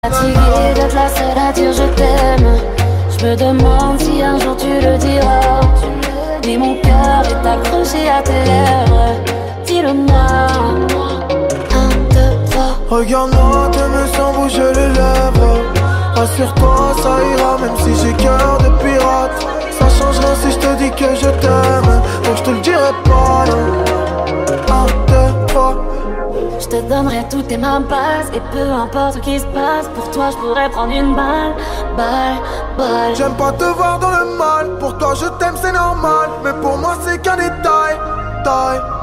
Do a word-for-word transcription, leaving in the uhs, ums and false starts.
Fatigué d'être la seule à dire je t'aime. Je me demande si un jour tu le diras. Mais mon cœur est accroché à tes lèvres. Dis-le-moi. Un, deux, trois. Regarde-moi, te me sens bouger les lèvres. Rassure-toi, ça ira même si j'ai cœur de pirate. Ça change rien si je te dis que je t'aime. Donc je te le dirai pas, non. Un, deux, trois. Je te donnerai toutes tes mains basses. Et peu importe ce qui se passe, pour toi je pourrais prendre une balle. Balle, balle. J'aime pas te voir dans le mal. Pour toi je t'aime c'est normal. Mais pour moi c'est qu'un détail. Taille.